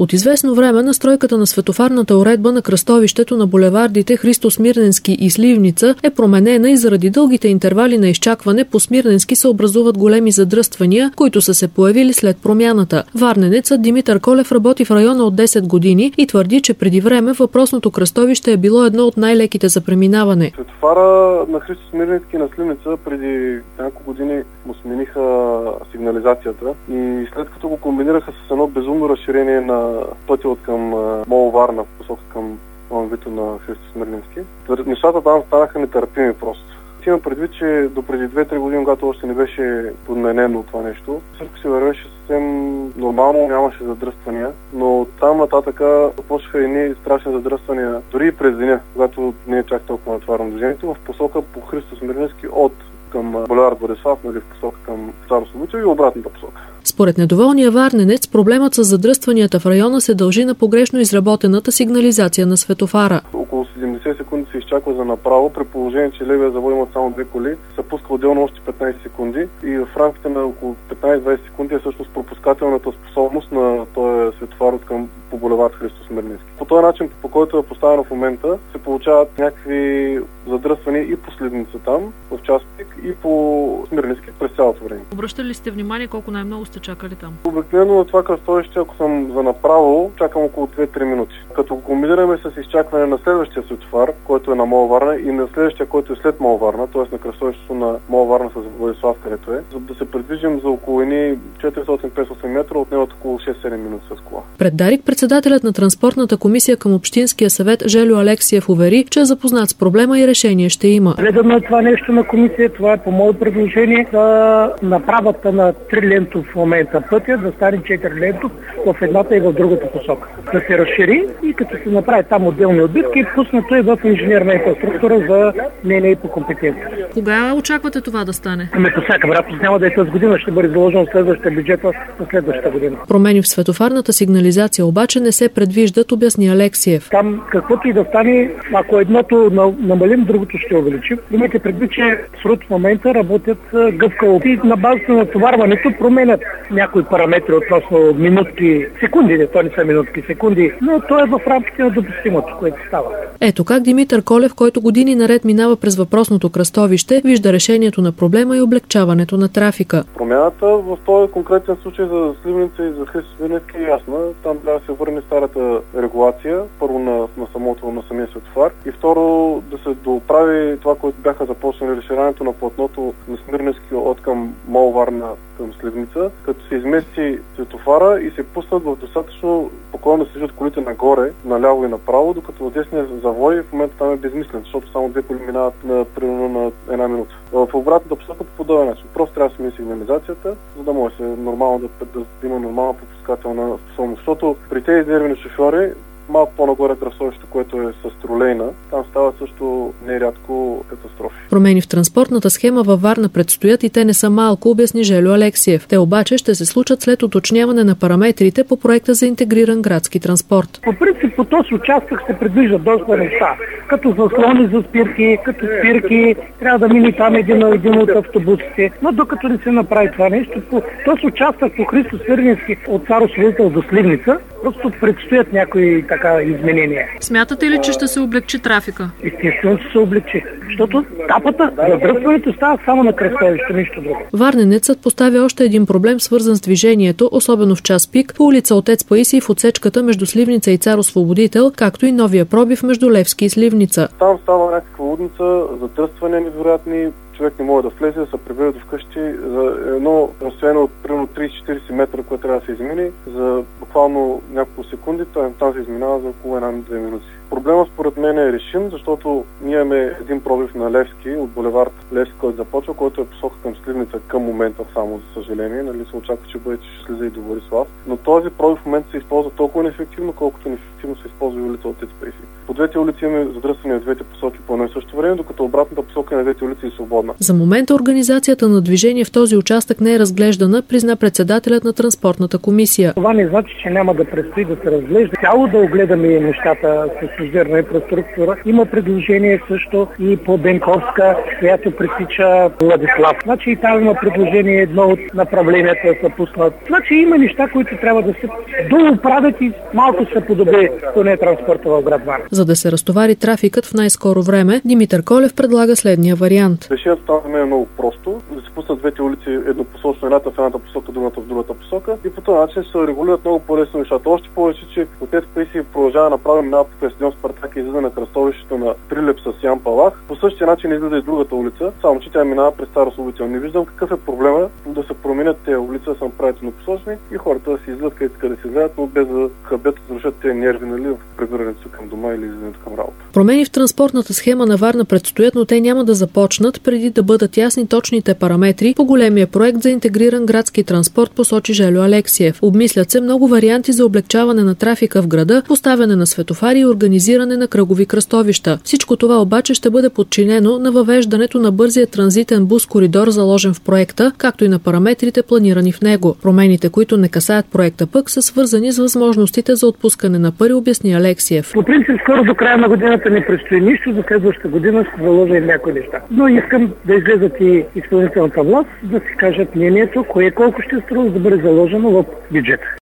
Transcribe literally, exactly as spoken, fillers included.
От известно време настройката на светофарната уредба на кръстовището на булевардите Христо Смирненски и Сливница е променена и заради дългите интервали на изчакване по Смирненски се образуват големи задръствания, които са се появили след промяната. Варненецът Димитър Колев работи в района от десет години и твърди, че преди време въпросното кръстовище е било едно от най-леките за преминаване. Светофара на Христо Смирненски на Сливница преди няколко години му смениха сигнализацията и след като го комбинираха с едно безумно разширение на пътя от към МОЛ Варна, посока към Вито на Христо Смирненски, нещата там станаха нетърпими просто. Имам предвид, че до преди две-три години, когато още не беше подменено това нещо, всичко се вървеше съвсем нормално, нямаше задръствания, но там нататъка започнаха едни страшни задръствания, дори и през деня, когато не е чак толкова натварно движението, в посока по Христо Смирненски от към булевард Борислав, нали, в посока към Цар Славутчев и обратната посока. Според недоволния варненец, проблемът с задръстванията в района се дължи на погрешно изработената сигнализация на светофара. Около седемдесет секунди се изчаква за направо, при положение, че левия завой има само две коли, се пуска отделно още петнайсет секунди и в рамките на около петнайсет-двайсет секунди е всъщност пропускателната способност на този светофар от към по булевард Христо Смирненски. По този начин, по който е поставено в момента, се получават някакви задръствания и по Сливница там, в час пик, и по Смирненски през цялото време. Обръщали ли сте внимание колко най-много сте чакали там? Обикновено на това кръстовище, ако съм за направо, чакам около две-три минути. Като го комбинираме с изчакване на следващия светофар, който е на МОЛ Варна, и на следващия, който е след МОЛ Варна, т.е. на кръстовището на МОЛ Варна с Владислав, където е, за да се придвижим за около едни четиристотин-петстотин метра, отнемат около шест-седем минути с кола. Пред Дарик председателят на транспортната комисия към Общинския съвет Желю Алексиев увери, че е запознат с проблема и решение ще има. Гледаме това нещо на комисия, това е по мое предложение за направата на трилентов в момента пътя, да стане четири лентов в едната и в другата посока. Да се разшири и като се направи там отделни отбивки, пуснато е в инженерна инфраструктура за мнение и по компетентност. Кога очаквате това да стане? Ами по всяка вероятност няма да е тази година, ще бъде заложено следващия бюджет на следващата година. Промени в светофарната сигнализация обаче не се предвиждат, обясни Алексиев. Там каквото и да стане, ако едното намалим, другото ще увеличим. Имайте предвид, че СРУД в момента работят гъвкаво и на базата на товарването променят някои параметри относно минутки, секунди, то не са минутки, секунди, но то е в рамките на допустимото, което става. Ето как Димитър Колев, който години наред минава през въпросното кръстовище, вижда решението на проблема и облегчаването на трафика. Промяната в този конкретен случай за Сливница и за Христо Смирненски е ясна. Там трябва да се върне старата регулация, първо на, на самото, на самия светофар, и второ да се доправи това, което бяха започнали разширяването на платното на Смирненски от към МОЛ Варна към Сливница, като се измести светофара и се пуснат в достатъчно спокойно да се движат колите нагоре, наляво и направо, докато в десния завой в момента там е безмислен, защото само две коли минават на примерно на една минута. В обратната посока по подобен начин. Просто трябва да смени сигнализацията, за да може се нормално да, да има нормална пропускателна способност. Защото при тези нервни шофьори малко по-нагоре кръстовището, което е с тролейна, там става също нерядко катастрофи. Промени в транспортната схема във Варна предстоят и те не са малко, обясни Желю Алексиев. Те обаче ще се случат след уточняване на параметрите по проекта за интегриран градски транспорт. По принцип по този участък се предвиждат доста неща, като заслони за спирки, като спирки, трябва да мине там един, един от автобусите. Но докато не се направи това нещо, по този участък по Христо Смирненски от Цар Славутчев до Сливница, просто предстоят някои така изменения. Смятате ли, че ще се облегчи трафика? Естествено, че се облегчи. Защото тапата, задръстването става само на кръстовище, нищо друго. Варненецът поставя още един проблем, свързан с движението, особено в час пик, по улица Отец Паисий в отсечката между Сливница и Цар Освободител, както и новия пробив между Левски и Сливница. Там става някаква лудница, задръствания невероятни, човек не може да влезе, да се прибере до вкъщи за едно разстояние от примерно трийсет-четирийсет метра, което трябва да се измини, за буквално няколко секунди, там се изминава за около една-две минути. Проблема според мен е решим, защото ние имаме един пробив на Левски от булевард Левски, който започва, който е посока към Сливница към момента само, за съжаление. Нали се очаква, че бъде, че ще слезе и до Борислав. Но този пробив в момента се използва толкова неефективно, колкото неефективно се използва и улица Отец Паисий. По двете улици имаме задръстване от двете посоки по едно и също време, докато обратната посока на двете улици е свободна. За момента организацията на движение в този участък не е разглеждана, призна председателят на транспортната комисия. Това не значи, че няма да предстои да се разглежда. Цяло да огледаме нещата с подземна инфраструктура. Има предложение също и по Бенковска, която пресича Владислав. Значи и там има предложение, едно от направленията да се пуснат. Значи има неща, които трябва да се доуправят и малко се подобри поне транспорта в град Варна. За да се разтовари трафикът в най-скоро време, Димитър Колев предлага следния вариант. Решението става за мен много просто. Да се пуснат двете улици еднопосочно, едната в едната посока, другата в другата посока. И по този начин ще се регулират много по-лесно нещата. Още повече, че от ЕСПИ продължава направим една покрай стадион Спартак и излиза на кръстовището на Прилеп с Ян Палах. По същия начин излиза и другата улица, само че тя минава през Старослободител. Не виждам какъв е проблема да се променят тези улици, да се направят еднопосочни и хората да си излизат където къде си излязат, но без да хабят да разрушат тези нерви, нали, в прибирането към дома или излизането към работа. Промени в транспортната схема на Варна предстоят, но те няма да започнат преди да бъдат ясни точните параметри по големия проект за интегриран градски транспорт, посочи Желю Алексиев. Обмислят се много варианти за облегчаване на трафика в града, поставяне на светофари и организиране на кръгови кръстовища. Всичко това обаче ще бъде подчинено на въвеждането на бързия транзитен бус коридор, заложен в проекта, както и на параметрите, планирани в него. Промените, които не касаят проекта пък, са свързани с възможностите за отпускане на пари, обясни Алексиев. По принцип, скоро до края на годината не предстои нищо, за следващата година ще заложа и някои неща. Но искам да излезат и изпълнителната власт, да си кажат мнението, кое колко ще струва да бъде заложено в бюджета.